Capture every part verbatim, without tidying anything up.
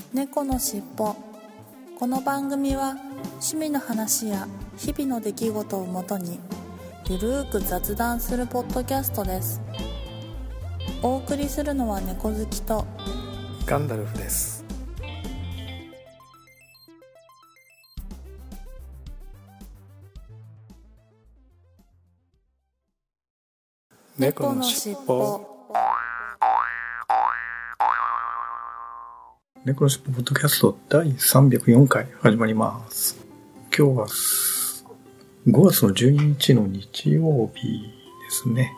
猫のしっぽ。この番組は趣味の話や日々の出来事をもとにゆるーく雑談するポッドキャストです。お送りするのは猫好きとガンダルフです。 猫のしっぽ。 猫のしっぽポッドキャストだいさんびゃくよんかい始まります。今日はごがつのじゅうににちの日曜日ですね。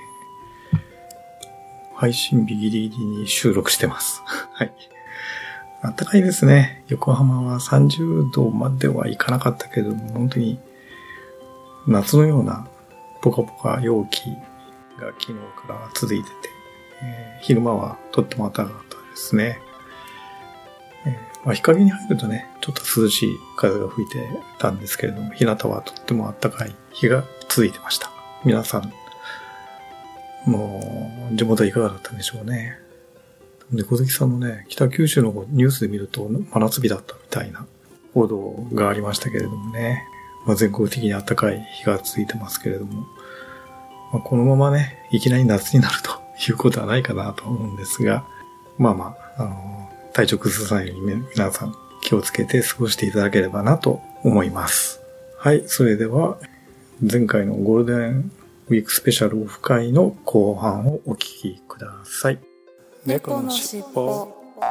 配信日ギリギリに収録してます。はい。暖かいですね。横浜はさんじゅうどまではいかなかったけども、本当に夏のようなポカポカ陽気が昨日から続いてて、えー、昼間はとっても暖かかったですね。えーまあ、日陰に入るとね、ちょっと涼しい風が吹いてたんですけれども、日向はとっても暖かい日が続いてました。皆さん、もう地元はいかがだったんでしょうね。猫好きさんのね、北九州のニュースで見ると真夏日だったみたいな報道がありましたけれどもね、まあ、全国的に暖かい日が続いてますけれども、まあ、このままね、いきなり夏になるということはないかなと思うんですが、まあまあ、あの体調崩さないように皆さん気をつけて過ごしていただければなと思います。はい、それでは前回のゴールデンウィークスペシャルオフ会の後半をお聞きください。 猫のしっぽ。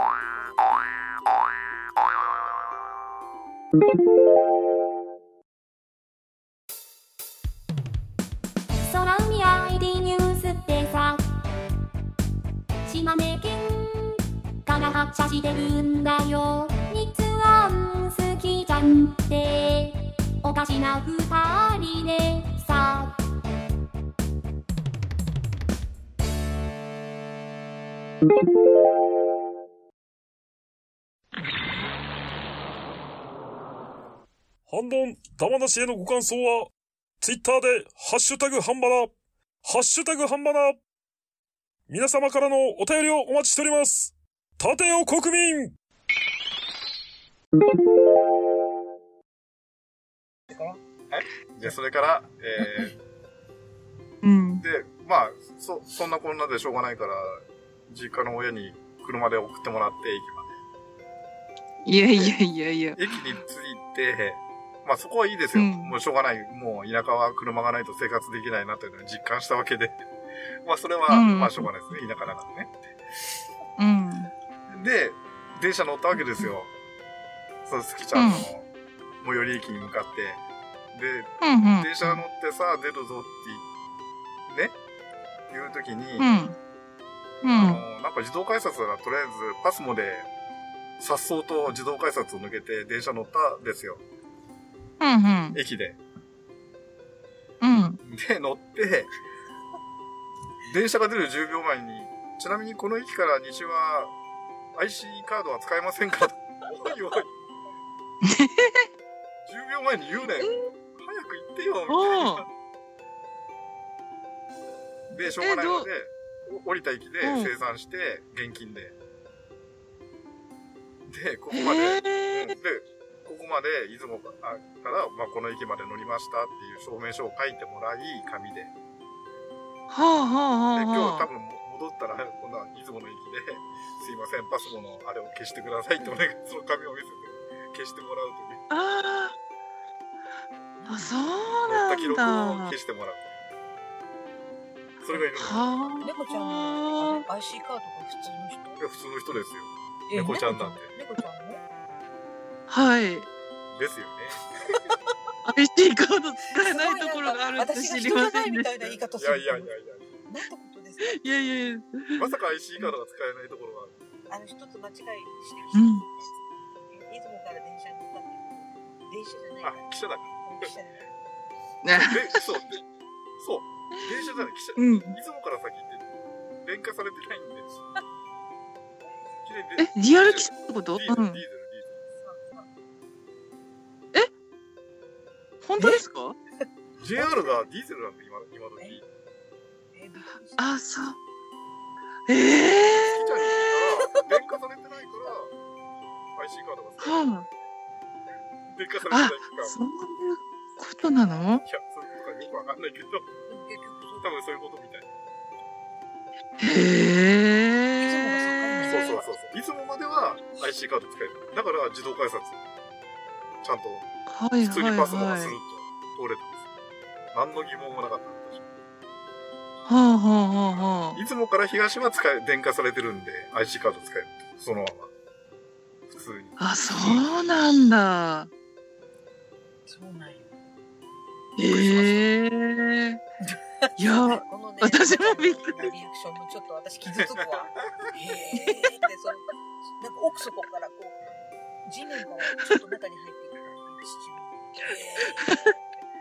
空海 アイディー ニュースってさ、島根県から発車してるんだよ。日安好きじゃんっておかしな二人でさ。 反論玉なしへのご感想はツイッターでハッシュタグハンバナハッシュタグハンバナ皆様からのお便りをお待ちしております。立てよ国民。 はい、じゃあそれから、えーうん、 で、まあ、そ、そんなこんなでしょうがないから、実家の親に車で送ってもらって駅まで。 いやいやいやいや。 駅に着いて、まあそこはいいですよ。うん、もうしょうがない。もう田舎は車がないと生活できないなというのを実感したわけで。まあそれは、うん、まあしょうがないですね。田舎だからね。 うん。 で、電車乗ったわけですよ。そのすきちゃんの最寄り駅に向かって。で、 うんうん、 電車乗ってさ、出るぞってね、いうときに、 うんうん、 あの、なんか自動改札がとりあえずパスモで、さっそうと自動改札を抜けて電車乗ったんですよ。 うんうん、 駅で。 うん。 で、乗って、電車が出るじゅうびょうまえに、ちなみにこの駅から西は アイシー カードは使えませんかおいおい。じゅうびょうまえに言うねん。早く行ってよ、みたいな。で、しょうがないので、降りた駅で生産して、現金で。で、ここまで、えー、で、ここまで出雲から、まあ、この駅まで乗りましたっていう証明書を書いてもらい、紙で。 はあはあはあ。 で、今日多分戻ったら、今度は出雲の駅で、すいません、パスモのあれを消してくださいってお願い、その紙を見せて、消してもらうという。 ああ。あ、そうなんだ。 乗った記録を消してもらう。それがいるの。 はあ。猫ちゃんの アイシー カードが普通の人？ いや、普通の人ですよ。猫ちゃんなんて。 猫ちゃんね。 はい。 ですよね。 アイシー カード使えないところがあるって知りませんでした。 いやいやいやいや。 なんてことですか？ いやいやいや。 まさか アイシー カードが使えないところがある。あの、一つ間違いしてる人。うん。 出雲から電車に乗ったっていう。電車じゃない。 あ、汽車だから。 汽車じゃない。 で、そう、で、そう。電車じゃない、汽車。 うん。 出雲から先って連化されてないんで。 え、リアル汽車ってこと？ ディーゼル、 うん。 ディーゼル、 ディーゼル。え？本当ですか？ ジェイアール がディーゼルなんで、今、今時。 あ、そう。ええー。 好きちゃんに聞いたら、電化されてないから、 シー カードが使える。 はあ。 電化されてないあ、 期間。 そういうことなの？ いや、そういうことかよくわかんないけど、 でも結局そう多分そういうことみたい。 へー。 そうそうそうそう。いつもまでは アイシー カード使える。だから自動改札、ちゃんとはい普通にはいパスモがスルッはい。 と通れたんですよ。何の疑問もなかった私。 はあはあはあはあ。 いつもから東は使え、電化されてるんで アイシー カード使える。そのまま。普通に。 あ、そうなんだ。 そうなんよ。 へえ。いや、 このね、 私もびっくり。リアクションもちょっと私傷つくわ。へーってその、なんか奥底からこう、地面からちょっと中に入っていく感じ。へー。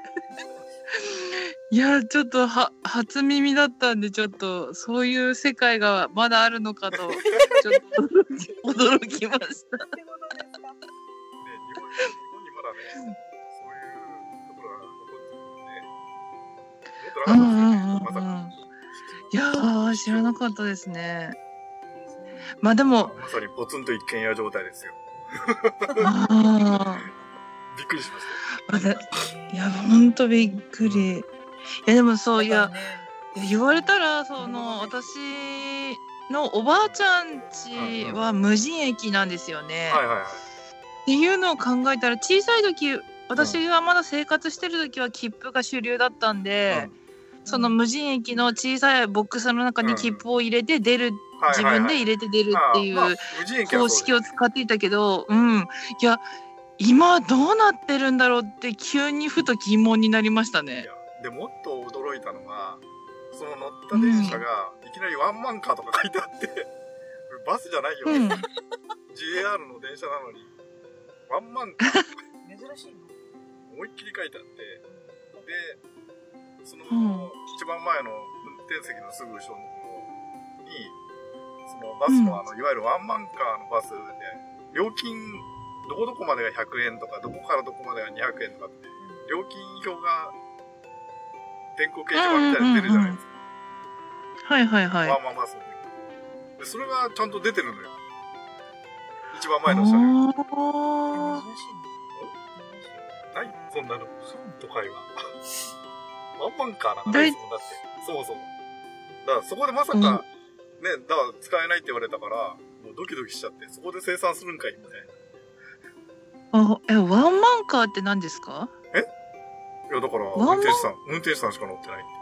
いや、ちょっとは、初耳だったんで、ちょっと、そういう世界がまだあるのかと、ちょっと驚きました。 ってことですか？ ね、日本、日本にまだね、そういうところが残ってるんで、もっとうんなかったですよね、まさうんうんうん。 か。 いやー、知らなかったですね。まあでも、 まさにポツンと一軒家状態ですよ。 あびっくりしましあ、あれ、いや、ほんとびっくり。いや、でもそう、いや、言われたら、その、私のおばあちゃん家は無人駅なんですよね。 た。はいはいはい。 っていうのを考えたら、小さい時、私がまだ生活してる時は切符が主流だったんで、その無人駅の小さいボックスの中に切符を入れて出る、自分で入れて出るっていう方式を使っていたけど、うん。いや、今どうなってるんだろうって急にふと疑問になりましたね。 で、もっと驚いたのが、その乗った電車がいきなりワンマンカーとか書いてあって、バスじゃないよ、うん、ジェイアール の電車なのに、ワンマンカー珍しいの思いっきり書いてあって、で、その、うん、一番前の運転席のすぐ後ろのところに、そのバスのあの、うん、いわゆるワンマンカーのバスで、料金、どこどこまでがひゃくえんとか、どこからどこまでがにひゃくえんとかって、料金表が、電光掲示板みたいに出るじゃないですか。 はいはいはい。 ワンマンバスの時で、それがちゃんと出てるのよ。一番前の車両。 珍しいのないそんなの。都会は。ワンマンカーなんかないですもん、だって。そもそも。だからそこでまさか、うん、ね、だから使えないって言われたから、もうドキドキしちゃって、そこで生産するんかいみたいな。あ、え、ワンマンカーって何ですか？ えいや、だから、運転手さん、運転手さんしか乗ってないって。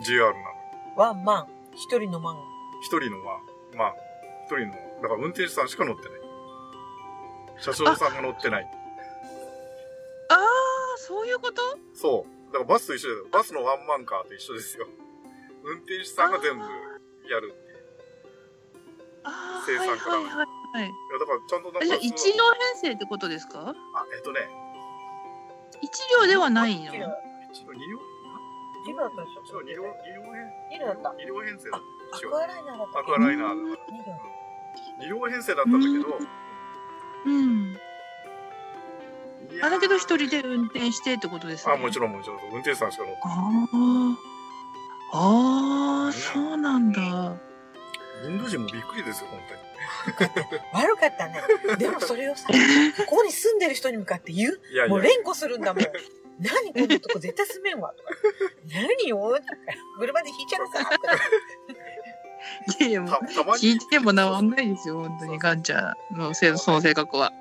ジェイアール なの。 ワンマン。一人のマン。 一人のマン。まあ、一人の、だから運転手さんしか乗ってない。車掌さんが乗ってない。 ああ、そういうこと？ そう。だからバスと一緒だよ。バスのワンマンカーと一緒ですよ。運転手さんが全部やるっていう。 ああ、 生産から。 はいはいはい。いや、 だからちゃんとなんか。 じゃあ一両編成ってことですか？ あ、えっとね。 一両ではないの？ 一両、二両二両だったでしょ？ そう、二両、二両編。 二両だった。 二両編成だった。 アクアライナーだった。 アクアライナーだった。二両編成だったんだけど。 うん。あ、だけど一人で運転してってことですね。 あ、もちろんもちろん。運転手さんしか乗ってない。 ああ。ああ、そうなんだ。 インド人もびっくりですよ、本当に。 悪かったね。でもそれをさ、ここに住んでる人に向かって言う？いやいやもう連呼するんだもん。何このとこ絶対住めんわとか。何よ車で引いちゃうさとか。 いやいや、もう、聞いても治んないですよ、本当に、ガンちゃんのせその性格は。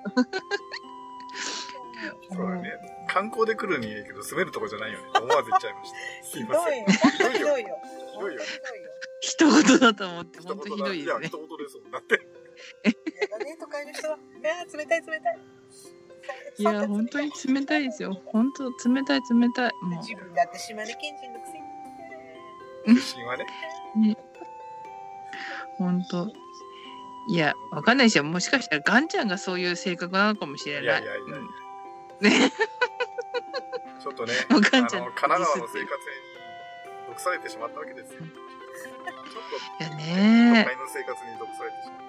そうだね。観光で来るにいいけど、住めるとこじゃないよね。思わず言っちゃいました。すいません。 ひどいよ。ひどいよ。 ひどいよ。 一言だと思って、本当ひどいですね。 いや、一言ですもん。だって。 やだね、都会の人は。いや、冷たい冷たい。 いや、本当に冷たいですよ。本当、冷たい冷たい。 もう自分だって島根県人のくせに。出身はね。 ね。本当。いや、わかんないですよ。もしかしたらガンちゃんがそういう性格なのかもしれない。いやいやいや。うん、ね。 ちょっとね、あの、神奈川の生活に毒されてしまったわけですよ。ちょっと、 いやね都会の生活に毒されてしまった。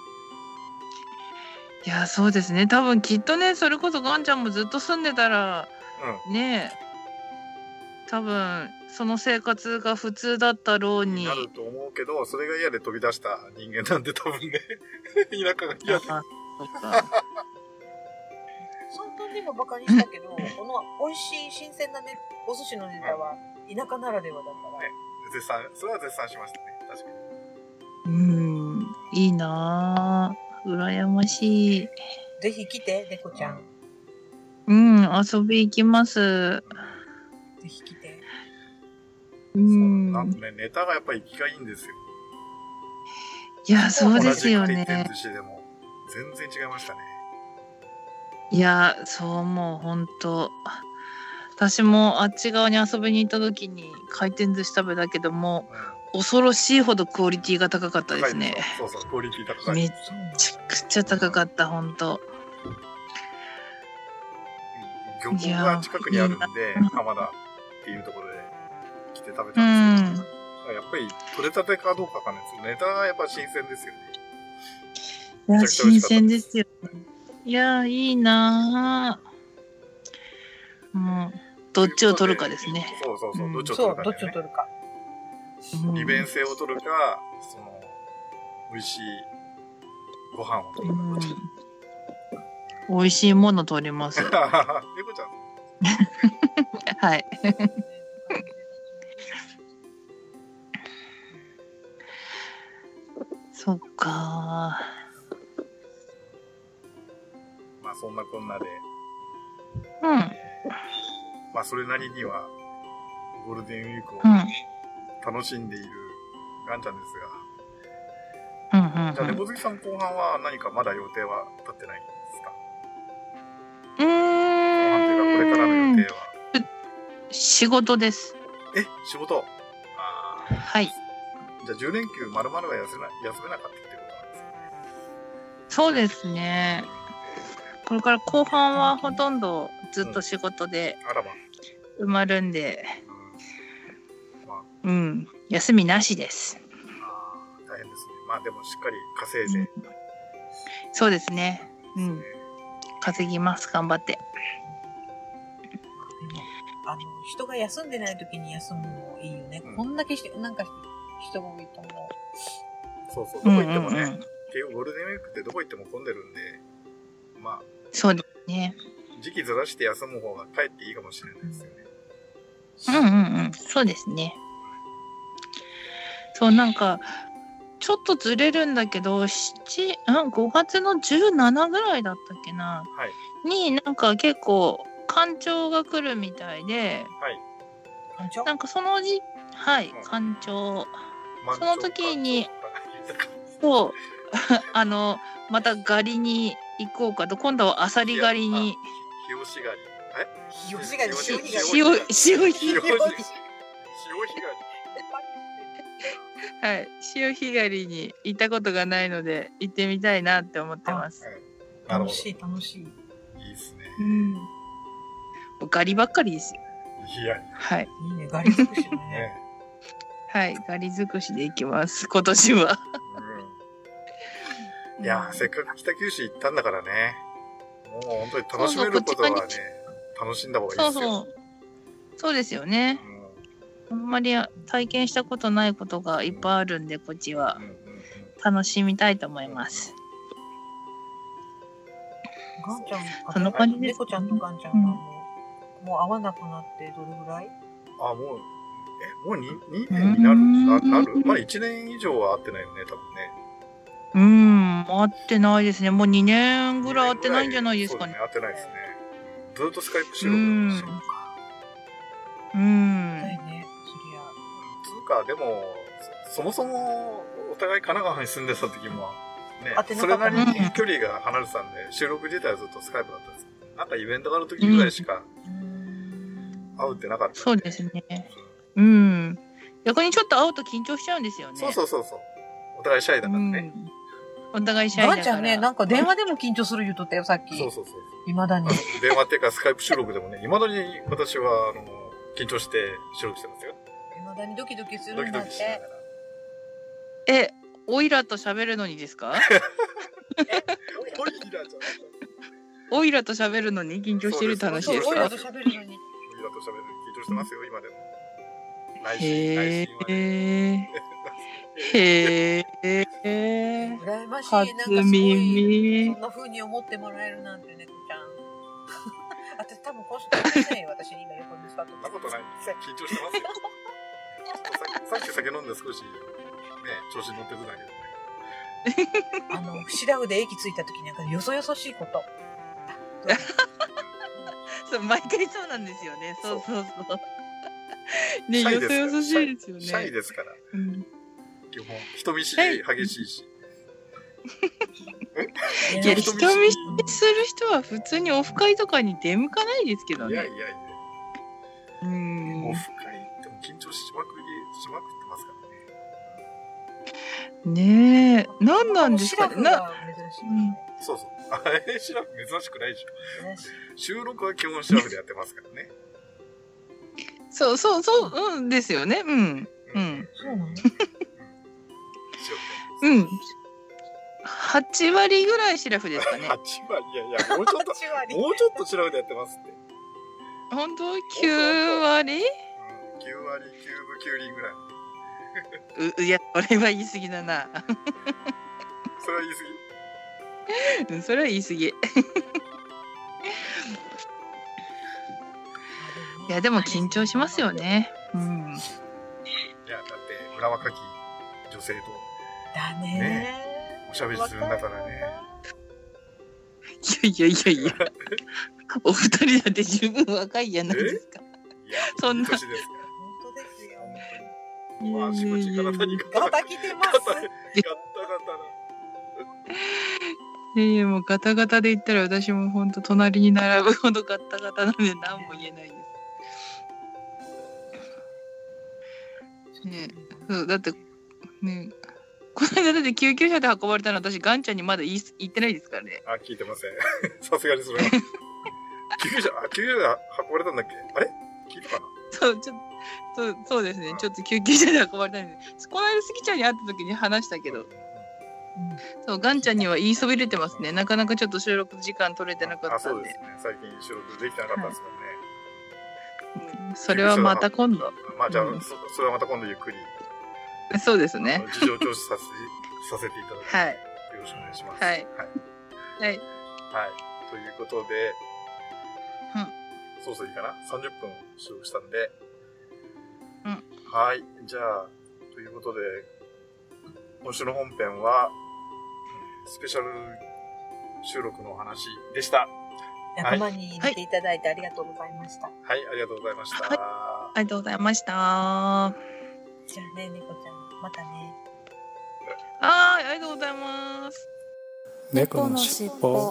いや、そうですね。多分きっとね、それこそガンちゃんもずっと住んでたら、うん、ねえ、多分、その生活が普通だったろうに。 なると思うけど、それが嫌で飛び出した人間なんで多分ね、田舎が嫌で。 そしたら。 そんなにもバカにしたけど、この美味しい新鮮なね、お寿司のネタは田舎ならではだから。 ね、絶賛、それは絶賛しましたね。確かに。 うーん、いいなぁ。羨ましい。 ぜひ来て、猫ちゃん。 うん、遊び行きます。 ぜひ来て。 うん。 なんとね、ネタがやっぱり生きがいいんですよ。 いや、そうですよ同じ回転ね。 寿司でも全然違いましたね。 いや、そうもうほんと。私もあっち側に遊びに行った時に回転寿司食べたけども、 うん、 恐ろしいほどクオリティが高かったですね。 そうそう、クオリティ高い。 めっちゃくちゃ高かった、ほんと。 漁港が近くにあるんで、浜田っていうところで来て食べたんですけど、やっぱり取れたてかどうかわかんないですけど、ネタがやっぱ新鮮ですよね。 いや、新鮮ですよね。いや、いいなぁ。もう、どっちを取るかですね。 そうそうそう、どっちをそう、 取るか、ね。 どっちを取るか。 利便性を取るか、その、美味しいご飯を取るか。 うん、美味しいもの取ります。 猫ちゃん。 はい。そっかー。まあそんなこんなで。 うん。 まあそれなりには、ゴールデンウィークを楽しんでいるガンちゃんですが。うんうん、うん。 じゃあ、猫好きさん後半は何かまだ予定は立ってないんですか？ うーん。 後半というかこれからの予定は？ 仕事です。 え、仕事？ああ。 はい。 じゃあじゅう連休丸々は休めな、休めなかったってことなんですか？ そうですね。これから後半はほとんどずっと仕事で埋まるんで、うん、まあ、うん、休みなしです。 ああ、大変ですね。まあでもしっかり稼いで。うん、 そうですね。うん。稼ぎます。頑張って。 あの、人が休んでない時に休むのいいよね。うん、こんだけしなんか人が多いと思う。 そうそう、どこ行ってもね、うんうんうん、結局ゴールデンウィークってどこ行っても混んでるんで、まあ、 そうですね。 時期ずらして休む方がかえっていいかもしれないですよね。 うんうんうん、そうですね。そう、なんか、ちょっとずれるんだけど、なな、ごがつのじゅうしちぐらいだったっけな、はい、に、なんか結構、干潮が来るみたいで、 はい、 干潮？ なんかその時、はい、干潮。その時に、そう、あの、また狩りに行こうかと、今度はアサリ狩りに。 日押し狩り。え？ 日押し狩り、潮干狩り。 潮干狩り。 潮干狩り。 はい、潮干狩りに行ったことがないので、行ってみたいなって思ってます。 楽しい、楽しい。いいですね。 うん。狩りばっかりですよ。 いや。 はい。 いいね、狩り尽くしだね。 はい、狩り尽くしで行きます、今年は。 うん、いや、せっかく北九州行ったんだからね。もう本当に楽しめることはね、楽しんだ方がいいですよ。そうそう。 そうですよね。うん、あんまり体験したことないことがいっぱいあるんで、こっちは。楽しみたいと思います。 ガンちゃん、 その感じです。 猫ちゃんとガンちゃんがもう、うん、もう会わなくなってどれぐらい？ あ、もう、え、もう に, にねんになるな、なるまあいちねん以上は会ってないよね、多分ね。 うーん、会ってないですね。もうにねんぐらい会ってないんじゃないですかね。 そうですね、会ってないですね。ずっとスカイプ収録なんですよ。 うーん。 だよね、そりゃ。 つうか、でも、そもそも、お互い神奈川に住んでた時も、ね、それなりに距離が離れてたんで、収録自体はずっとスカイプだったんですけど、なんかイベントがある時ぐらいしか、会うってなかった、ね。 そうですね。うん。逆にちょっと会うと緊張しちゃうんですよね。 そうそうそうそう。お互いシャイだからね。 うん、お互いシャイだから。 ガンちゃんね、なんか電話でも緊張する言うとったよ、さっき。 そうそうそう。 未だに。 電話っていうかスカイプ収録でもね、未だに私は、あの、緊張して収録してますよ。 未だにドキドキするんだって。ドキドキしながら。 え、オイラと喋るのにですか？ え、オイラじゃない。 オイラと喋るのに緊張してるって話ですか？ オイラと喋るのに。オイラと喋るのに緊張してますよ、今でも。 へー。へー。 えー、 羨ましい。 初なんかすごい、 耳そんな風に思ってもらえるなんて、猫ちゃん。私多分こうしてないよ、私今横に座って。 そんなことない。緊張してますよ。さっき酒飲んで少し、ね、調子に乗ってるだけで。 あの、シラフで駅着いた時なんかよそよそしいこと。 そう、毎回そうなんですよね。そうそうそう。ね、 シャイよそですからよそしいですよね。 シャイですから。 うん、 基本、人見知り激しいし。 いや、人見知りする人は普通にオフ会とかに出向かないですけどね。 いやいやいや。 うん。 オフ会でも緊張しまくり、しまくってますからね。 ねえ、何なんですかね。な、 珍しい、ね。 うん、そうそう。あれ、シラフ珍しくないでしょ。収録は基本シラフでやってますからね。 そうそうそう、うんですよね。うん。うん。 そうなの？ うん。はち割ぐらいシラフですかね。 はち割、いやいや、もうちょっと、もうちょっとシラフでやってますって。 本当 ?きゅう 割？ うん、きゅう割、きゅうぶきゅう厘ぐらい。 う、いや、これは言い過ぎだな。 それは言い過ぎ？ うん、それは言い過ぎ。いや、でも緊張しますよね。うん。いや、だって、裏若き女性と。 だねー。 ねおしゃべりするんだからね。 いやいやいやいや。お二人だって十分若いじゃないですか。 いや、 そんな。 いい年ですから。 本当ですよ。 まあ、足口体にガタきてます。ガタガタな。 いやいや、もうガタガタで言ったら私も本当隣に並ぶほどガタガタなので何も言えないです。ねえ、そうだってね、この間だって救急車で運ばれたの私ガンちゃんにまだ言い言ってないですからね。 あ、聞いてません。さすがにそれは。救急車、あ、救急車で運ばれたんだっけ？あれ？聞いたかな？ そう、ちょっと、そう、そうですね。ちょっと救急車で運ばれたんで、この間スギちゃんに会った時に話したけど、うん、そう、ガンちゃんには言いそびれてますね。なかなかちょっと収録時間取れてなかったんで。 あ、そうですね。最近収録できてなかったですもんね。 はい、うん、それはまた今度。 まあじゃあ、 うん、 そ, それはまた今度ゆっくり。 そうですね。 事情聴取させさせていただき、はい、よろしくお願いします。 はい。はい。 はい。はい。ということで、 うん。 そうそういいかな ?さんじゅっぷん収録したんで、 うん。 はい。じゃあ、ということで、今週の本編は、スペシャル収録のお話でした。 仲間に入れていただいてありがとうございました。 はい、はい、ありがとうございました。はい、 ありがとうございました。 じゃあね、猫ちゃん、またね。 はい、ありがとうございます。 猫のしっぽ。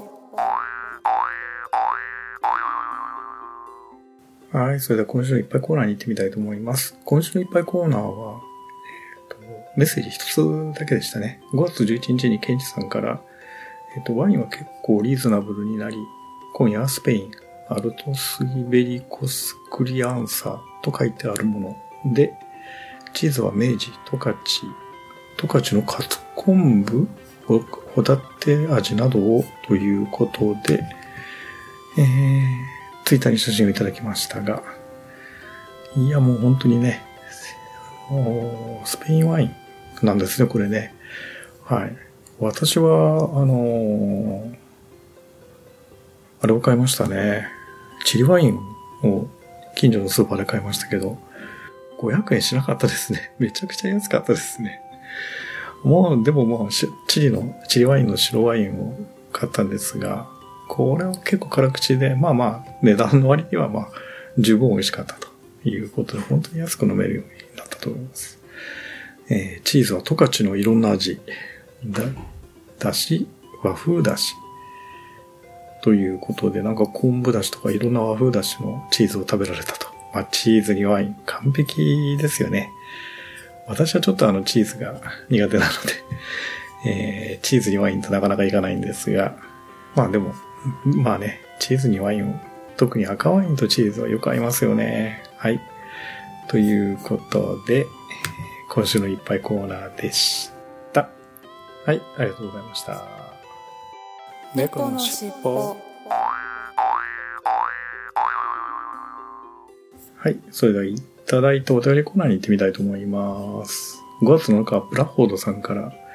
はい、それでは今週のいっぱいコーナーに行ってみたいと思います。今週のいっぱいコーナーは、えーと、メッセージ一つだけでしたね。ごがつじゅういちにちにケンチさんから、えっと、ワインは結構リーズナブルになり、今夜はスペイン、アルトスイベリコスクリアンサと書いてあるもので、チーズは明治、十勝、十勝のカツ昆布、ホタテ味などをということで、えー、ツイッターに写真をいただきましたが、いやもう本当にね、スペインワインなんですね、これね。はい。私は、あのー、あれを買いましたね。チリワインを近所のスーパーで買いましたけど、ごひゃくえんしなかったですね。めちゃくちゃ安かったですね。もう、でももう、チリの、チリワインの白ワインを買ったんですが、これは結構辛口で、まあまあ、値段の割にはまあ、十分美味しかったということで、本当に安く飲めるようになったと思います。えー、チーズは十勝のいろんな味。だ、だし、和風だし。ということで、なんか昆布だしとかいろんな和風だしのチーズを食べられたと。まあ、チーズにワイン。完璧ですよね。私はちょっとあのチーズが苦手なので、えー、チーズにワインとなかなかいかないんですが、まあでも、まあね、チーズにワインを、特に赤ワインとチーズはよく合いますよね。はい。ということで、今週のいっぱいコーナーでした。はい、ありがとうございました。 猫のしっぽ。 はい、それではいただいたお便りコーナーに行ってみたいと思います。ごがつのなのか、ブラッフォードさんから、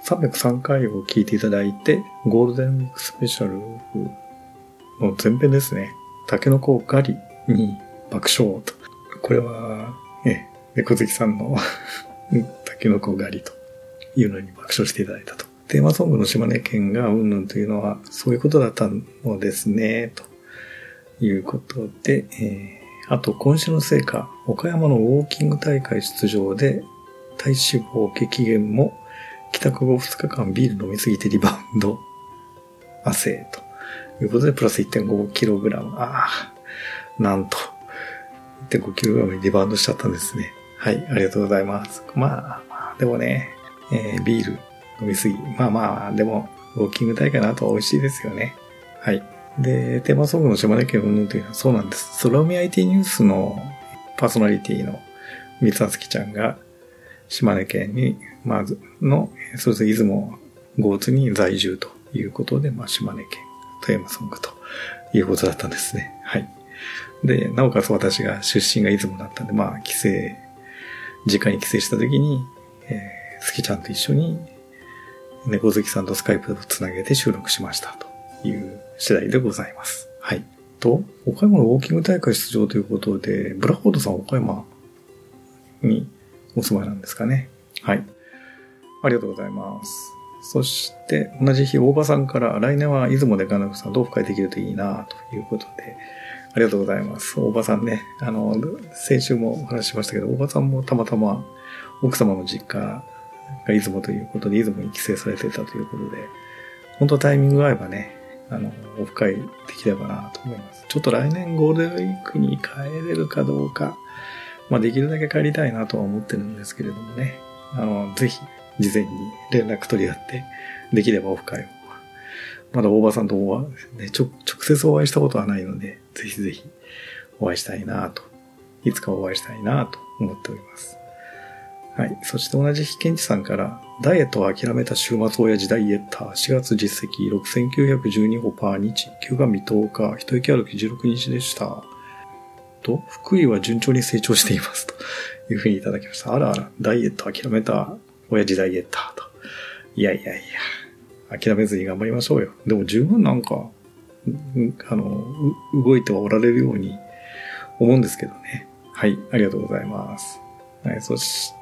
さんびゃくさんかいを聞いていただいて、ゴールデンウィークスペシャルの前編ですね。タケノコ狩りに爆笑と。これは、え、猫好きさんのタケノコ狩りというのに爆笑していただいたと。テーマソングの島根県がうんぬんというのはそういうことだったのですね、ということで、えー、あと今週の成果、岡山のウォーキング大会出場で体脂肪激減も帰宅後ふつかかんビール飲みすぎてリバウンド汗ということでプラス いってんごキログラム。ああ、なんと いってんごキログラムにリバウンドしちゃったんですね。はい、ありがとうございます。まあ、まあ、でもね、えー、ビール飲みすぎ。まあまあ、でもウォーキング大会の後は美味しいですよね。はい。で、テーマソングの島根県云々というのはそうなんです。空海 アイティー ニュースのパーソナリティの三つあつきちゃんが島根県に、まずの、そうですね、出雲豪津に在住ということで、まあ島根県テーマソングということだったんですね。はい。で、なおかつ私が出身が出雲だったんで、まあ帰省、実家に帰省した時に、えー、すきちゃんと一緒に猫好きさんとスカイプをつなげて収録しましたという次第でございます。はい。と、岡山のウォーキング大会出場ということで、ブラッフォードさん岡山にお住まいなんですかね。はい。ありがとうございます。そして、同じ日、大場さんから、来年は出雲でガナフさん、同府会できるといいなということで、ありがとうございます。大場さんね、あの、先週もお話ししましたけど、大場さんもたまたま奥様の実家が出雲ということで、出雲に帰省されていたということで、本当タイミングが合えばね、あの、オフ会できればなと思います。ちょっと来年ゴールデンウィークに帰れるかどうか、まあできるだけ帰りたいなとは思ってるんですけれどもね、あの、ぜひ、事前に連絡取り合って、できればオフ会を。まだ大場さんとお会い、ね、ちょ、直接お会いしたことはないので、ぜひぜひお会いしたいなと、いつかお会いしたいなと思っております。はい。そして同じ日、ケンチさんから、ダイエットを諦めた週末親父ダイエッター、しがつ実績ろくせんきゅうひゃくじゅうにほパー日、休館日とおか、一息歩きじゅうろくにちでした。と、福井は順調に成長していますというふうにいただきました。あらあら、ダイエット諦めた親父ダイエッターと。いやいやいや、諦めずに頑張りましょうよ。でも十分なんか、あの、動いてはおられるように思うんですけどね。はい、ありがとうございます。はい、そして、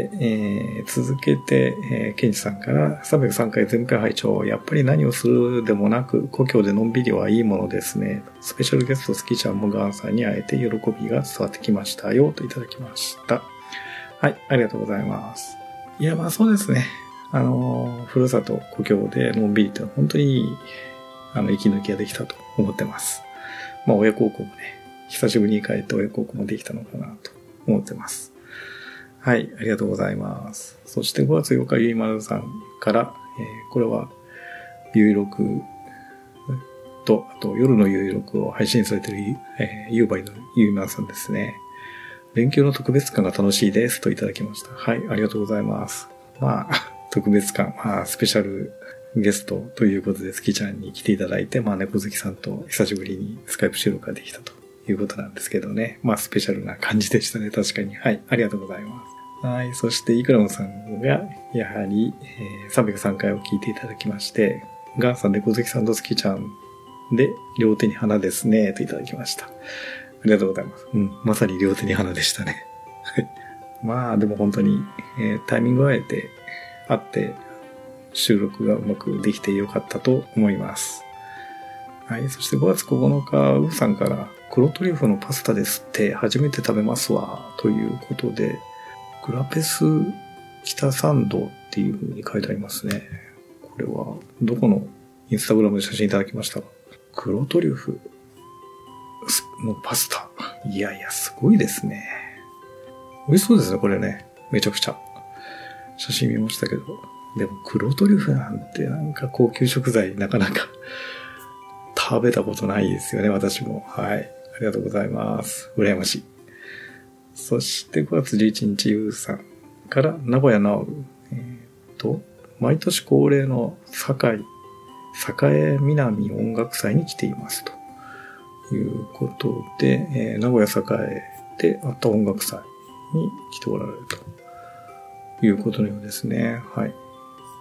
えー、続けて、えー、ケンジさんからさんびゃくさんかい全編拝聴。やっぱり何をするでもなく、故郷でのんびりはいいものですね。スペシャルゲストスキちゃんもガンさんに会えて喜びが伝わってきましたよ、といただきました。はい、ありがとうございます。いや、まあそうですね。あの、ふるさと、故郷でのんびりって本当にいい、あの、息抜きができたと思ってます。まあ親孝行もね、久しぶりに帰って親孝行もできたのかなと思ってます。はい、ありがとうございます。そしてごがつようかゆいまるさんから、えー、これは、ゆいろくと、あと夜のゆいろくを配信されている、えー、ゆうばいのゆいまるさんですね。連休の特別感が楽しいですといただきました。はい、ありがとうございます。まあ、特別感、まあ、スペシャルゲストということで、スキちゃんに来ていただいて、まあ、猫好きさんと久しぶりにスカイプ収録ができたということなんですけどね。まあ、スペシャルな感じでしたね、確かに。はい、ありがとうございます。はい、そしてイクラムさんが、やはり、えー、さんびゃくさんかいを聞いていただきまして、ガンさん、猫好きさんとスキちゃんで、両手に花ですね、といただきました。ありがとうございます。うん、まさに両手に花でしたね。まあ、でも本当に、えー、タイミングをあえて、あって、収録がうまくできてよかったと思います。はい、そしてごがつここのか、ウーさんから、黒トリュフのパスタですって、初めて食べますわ、ということで、グラペス北参道っていう風に書いてありますね。これは、どこのインスタグラムで写真いただきましたか？黒トリュフのパスタ。いやいや、すごいですね。美味しそうですね、これね。めちゃくちゃ。写真見ましたけど。でも、黒トリュフなんてなんか高級食材、なかなか食べたことないですよね、私も。はい。ありがとうございます。羨ましい。そしてごがつじゅういちにち、ゆうさんから名古屋なお、えー、と、毎年恒例の堺、栄南音楽祭に来ていますということで、えー、名古屋栄であった音楽祭に来ておられるということのようですね。はい。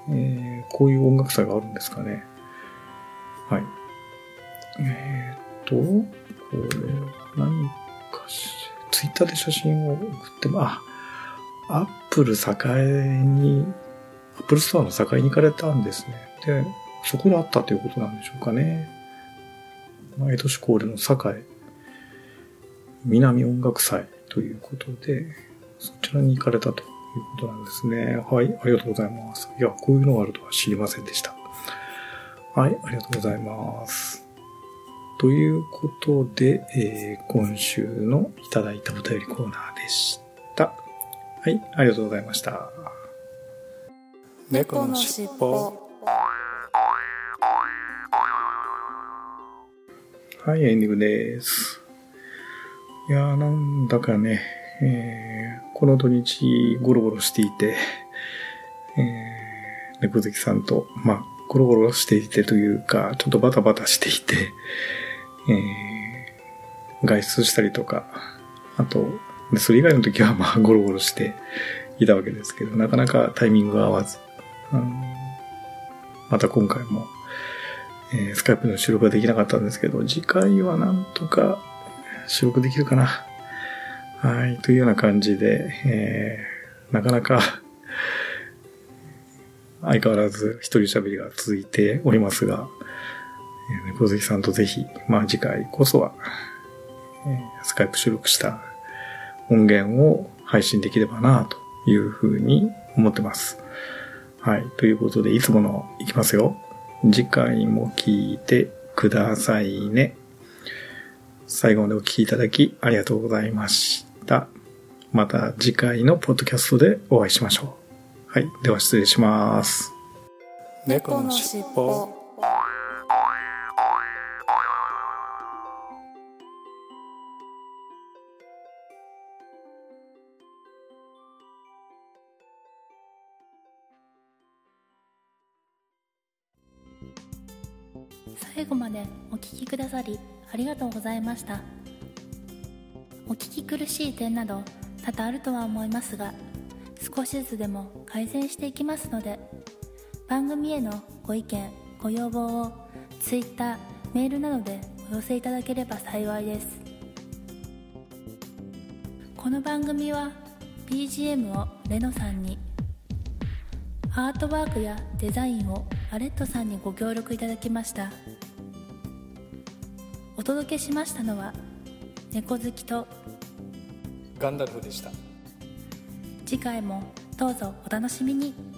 えー、こういう音楽祭があるんですかね。はい。えー、っと、これ、何かし、ツイッターで写真を送っても、あ、アップル栄に、アップルストアの栄に行かれたんですね。で、そこであったということなんでしょうかね。毎年恒例の栄南音楽祭ということで、そちらに行かれたということなんですね。はい、ありがとうございます。いや、こういうのがあるとは知りませんでした。はい、ありがとうございます。ということで、えー、今週のいただいたお便りコーナーでした。はい、ありがとうございました。 猫のしっぽ。 はい、エンディングです。いやー、なんだかね、えー、この土日ゴロゴロしていて、えー、猫好きさんと、まあ、ゴロゴロしていてというか、ちょっとバタバタしていて、えー、外出したりとか、あと、それ以外の時はまあゴロゴロしていたわけですけど、なかなかタイミングが合わず、うん、また今回も、えー、スカイプの収録ができなかったんですけど、次回はなんとか収録できるかな。はい、というような感じで、えー、なかなか相変わらず一人喋りが続いておりますが、えー、猫好きさんとぜひ、まあ次回こそは、えー、スカイプ収録した音源を配信できればなというふうに思ってます。はい、ということでいつものいきますよ。次回も聞いてくださいね。最後までお聞きいただきありがとうございました。また次回のポッドキャストでお会いしましょう。はい、では失礼します。 猫のしっぽ。最後までお聞きくださりありがとうございました。お聞き苦しい点など多々あるとは思いますが、少しずつでも改善していきますので、番組へのご意見ご要望を Twitter、メールなどでお寄せいただければ幸いです。この番組は ビージーエム をレノさんに、アートワークやデザインをアレットさんにご協力いただきました。お届けしましたのは猫好きとガンダルフでした。 次回もどうぞお楽しみに。